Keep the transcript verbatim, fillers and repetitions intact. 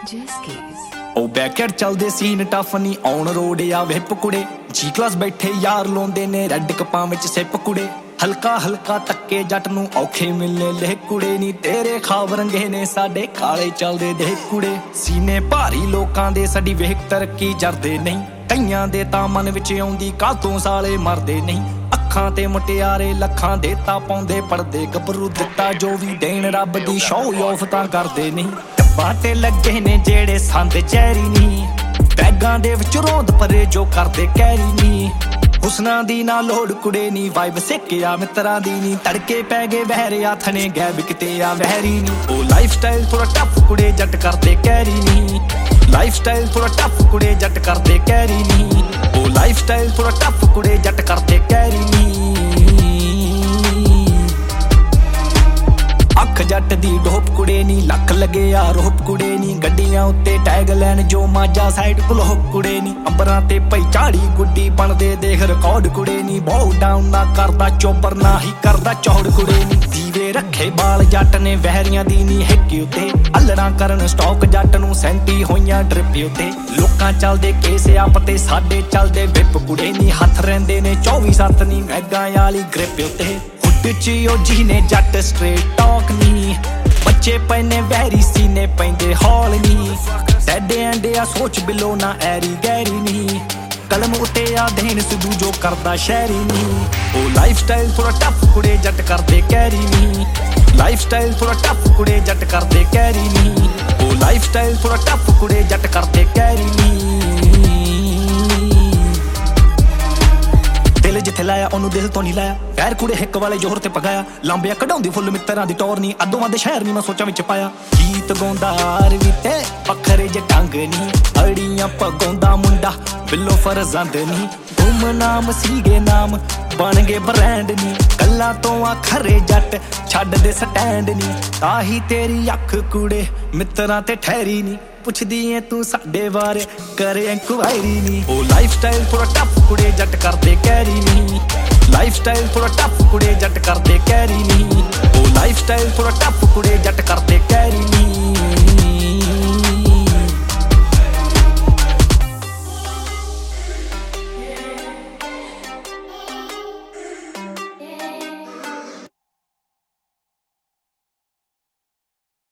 ਉਹ ਬੈਕਅਟ ਚੱਲਦੇ ਸੀਨ ਟਫ ਨਹੀਂ ਔਨ ਰੋਡ ਆ ਵਿਪ ਕੁੜੇ ਜੀ ਕਲਾਸ ਬੈਠੇ ਯਾਰ ਲਾਉਂਦੇ ਨੇ ਰੈੱਡ ਕਪਾਂ ਵਿੱਚ ਸਿਪ ਕੁੜੇ ਹਲਕਾ ਹਲਕਾ ਤੱਕੇ ਜੱਟ ਨੂੰ ਔਖੇ ਮਿਲਨੇ ਲੈ ਕੁੜੇ ਨਹੀਂ ਤੇਰੇ ਖਾਬ ਰੰਗੇ ਨੇ ਸਾਡੇ ਕਾਲੇ ਚੱਲਦੇ ਦੇ ਕੁੜੇ ਸੀਨੇ ਭਾਰੀ ਲੋਕਾਂ ਦੇ ਸਾਡੀ ਵੇਖ ਤਰੱਕੀ ਜਰਦੇ ਨਹੀਂ ਕਈਆਂ ਦੇ ਤਾਂ ਮਨ ਵਿੱਚ ਆਉਂਦੀ ਕਾਤੋਂ ਸਾਲੇ ਮਰਦੇ ਨਹੀਂ ਅੱਖਾਂ ਤੇ ਮੁਟਿਆਰੇ ਲੱਖਾਂ ਦੇ ਤਾਂ ਪਾਉਂਦੇ ਪੜਦੇ ਗੱਭਰੂ ਦਿੱਤਾ ਜੋ ਵੀ ਦੇਣ ਰੱਬ ਦੀ ਸ਼ੋਅ ਆਫ ਤਾਂ ਕਰਦੇ ਨਹੀਂ ਡੱਬਾ ਤੇ ਲੱਗੇ ਨੇ ਜਿਹੜੇ ਸੰਦ ਚੈਰੀ ਨਹੀਂ ਬੈਗਾਂ ਦੇ ਵਿੱਚ ਰੋਂਦ ਪਰੇ ਜੋ ਕਰਦੇ ਕੈਰੀ ਨਹੀਂ ਹੁਸਨਾ ਦੀ ਨਾ ਲੋੜ ਕੁੜੇ ਨੀ ਵਾਈਬ ਸਿੱਕਿਆ ਮਿੱਤਰਾਂ ਦੀ ਨੀ ਤੜਕੇ ਪੈ ਗਏ ਵਹਿਰਿਆ ਥਣੇ ਗੈਬ ਕਿਤੇ ਆ ਵਹਿਰੀ ਨੀ ਉਹ ਲਾਈਫ ਸਟਾਈਲ ਥੋੜਾ ਟਫ ਕੁੜੇ ਜੱਟ ਕਰਦੇ ਕੈਰੀ ਨੀ ਲਾਈਫ ਸਟਾਈਲ ਥੋੜਾ ਟਫ ਕੁੜੇ ਜੱਟ ਕਰਦੇ ਕੈਰੀ ਨੀ ਉਹ ਲਾਈਫ ਸਟਾਈਲ ਥੋੜਾ ਟਫ ਕੁੜੇ ਜੱਟ ਕਰਦੇ ਕੈਰੀ ਨੀ ਅੱਖ ਜੱਟ ਦੀ ਡੋਪ ਕੁੜੇ ਨੀ ਲੱਖ ਲੱਗੇ ਆ ਰੋਪ ਕੁੜੇ ਨੀ ਗੱਡੀਆਂ ਉੱਤੇ ਟੈਗ ਲੈਣ ਜੋ ਮਾਜਾ ਸਾਈਡ ਬਲੌਕ ਕੁੜੇ ਨੀ ਅੰਬਰਾਂ ਤੇ ਪਈ ਝਾੜੀ ਗੁੱਡੀ ਬਣਦੇ ਦੇਖ ਰਿਕਾਰਡ ਕੁੜੇ ਨੀ ਬਹੁ ਡਾਊਨ ਨਾ ਕਰਦਾ ਚੋਬਰ ਨਾ ਹੀ ਕਰਦਾ ਚੌੜ ਕੁੜੇ ਨੀ ਦੀਵੇ ਰੱਖੇ ਬਾਲ ਜੱਟ ਨੇ ਵਹਿਰੀਆਂ ਦੀ ਨੀ ਹੈਕੀ ਉੱਤੇ ਅਲੜਾਂ ਕਰਨ ਸਟਾਕ ਜੱਟ ਨੂੰ ਸੈਂਟੀ ਹੋਈਆਂ ਡ੍ਰਿਪ ਉੱਤੇ ਲੋਕਾਂ ਚੱਲਦੇ ਕੇਸ ਆਪ ਤੇ ਸਾਡੇ ਚੱਲਦੇ ਵਿਪ ਕੁੜੇ ਨੀ ਹੱਥ ਰਹਿੰਦੇ ਨੇ ਚੌਵੀ ਸੱਤ ਨੀ ਮੈਗਾਂ ਵਾਲੀ ਗ੍ਰਿਪ ਉੱਤੇ ਉੱਚੀ ਉਹ ਜੀ ਨੇ ਜੱਟ ਸਟ੍ਰੇਟ ਟਾਕ ਨੀ ਬੱਚੇ ਪੈਨੇ ਵੈਰੀ ਸੀਨੇ ਪੈਂਦੇ ਹੌਲ ਨੀ ਸੈਡੇ ਐਂਡੇ ਆ ਸੋਚ ਬਿਲੋ ਨਾ ਐਰੀ ਗੈਰੀ ਨੀ ਕਲਮ ਉੱਤੇ ਆ ਦੇਣ ਸਿੱਧੂ ਜੋ ਕਰਦਾ ਸ਼ਹਿਰੀ ਨੀ ਉਹ ਲਾਈਫ ਸਟਾਈਲ ਥੋੜਾ ਟਫ ਕੁੜੇ ਜੱਟ ਕਰਦੇ ਕੈਰੀ ਨੀ ਲਾਈਫ ਸਟਾਈਲ ਥੋੜਾ ਟਫ ਕੁੜੇ ਜੱਟ ਕਰਦੇ ਕੈਰੀ ਨੀ ਉਹ ਲਾਈਫ ਸਟਾਈਲ ਥੋੜਾ ਟਫ ਕੁੜੇ ਜੱਟ ਕਰਦੇ ਕੈਰੀ ਨੀ ਦਿਲ ਜਿੱਥੇ ਲਾਇਆ ਉਹਨੂੰ ਦਿਲ ਤੋਂ ਨਹੀਂ ਲਾਇਆ ਪੈਰ ਕੁੜੇ ਹਿੱਕ ਵਾਲੇ ਜ਼ੋਰ ਤੇ ਪਗਾਇਆ ਲਾਂਬਿਆ ਕਢਾਉਂਦੀ ਫੁੱਲ ਮਿੱਤਰਾਂ ਦੀ ਟੌਰ ਨਹੀਂ ਅੱਧੋਂ ਅੱਧ ਸ਼ਹਿਰ ਨਹੀਂ ਮੈਂ ਸੋਚਾਂ ਵਿੱਚ ਪਾਇਆ ਗੀਤ ਗਾਉਂਦਾ ਆਰਵੀ ਤੇ ਪੱਖਰੇ ਜੇ ਟੰਗ ਨਹੀਂ ਅੜੀਆਂ ਪਗਾਉਂਦਾ ਮੁੰਡਾ ਬਿੱਲੋ ਫਰਜ਼ੰਦ ਨਹੀਂ ਗੁੰਮ ਨਾਮ ਸੀਗੇ ਨਾਮ ਬਣ ਗਏ ਬ੍ਰਾਂਡ ਨਹੀਂ ਗੱਲਾਂ ਤੋਂ ਆ ਖਰੇ ਜੱਟ ਛੱਡ ਦੇ ਸਟੈਂਡ ਨਹੀਂ ਤਾਹੀ ਤੇਰੀ ਅੱਖ ਕੁੜੇ ਮਿੱਤਰਾਂ ਤੇ ਠਹਿਰੀ ਨਹੀਂ ਪੁੱਛਦੀ ਏ ਤੂੰ ਸਾਡੇ ਬਾਰੇ ਕਰੇ ਇਨਕੁਆਇਰੀ ਨੀ ਉਹ ਲਾਈਫ ਸਟਾਈਲ ਥੋੜਾ ਟਫ ਕੁੜੇ ਜੱਟ ਕਰਦੇ ਕੈਰੀ ਨੀ ਲਾਈਫ ਸਟਾਈਲ ਥੋੜਾ ਟਫ ਕੁੜੇ ਜੱਟ ਕਰਦੇ ਕੈਰੀ ਨੀ ਉਹ ਲਾਈਫ ਸਟਾਈਲ ਥੋੜਾ ਟਫ ਕੁੜੇ ਜੱਟ ਕਰਦੇ ਕੈਰੀ ਨੀ